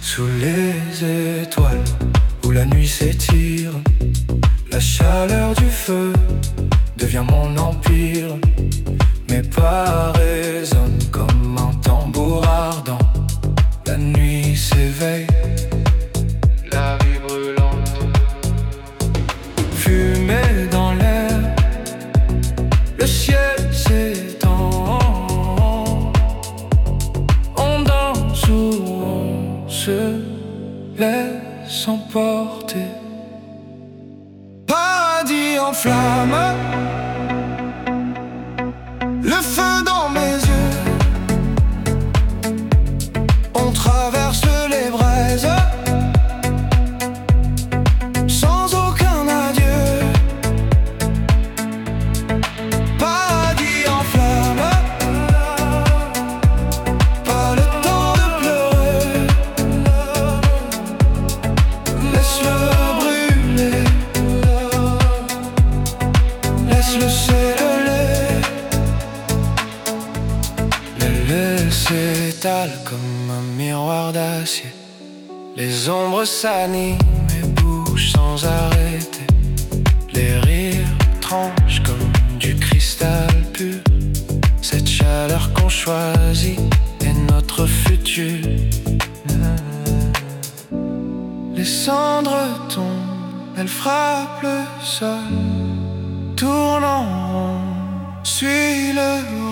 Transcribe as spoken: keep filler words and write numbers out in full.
Sous les étoiles où la nuit s'étire, la chaleur du feu devient mon empire. Mes pas résonnent comme un tambour ardent. La nuit s'éveille, la vie brûlante. Fumée dans l'air, le ciel s'étend. On danse ou on se laisse emporter. Paradis en flammes, le feu dans mes yeux. On traverse les braises sans aucun adieu. Paradis en flammes, pas le temps de pleurer. Laisse-le brûler, laisse-le s'élever. Le s'étale comme un miroir d'acier. Les ombres s'animent et bougent sans arrêter. Les rires tranchent comme du cristal pur. Cette chaleur qu'on choisit est notre futur. Les cendres tombent, elles frappent le sol. Tourne en rond, suis le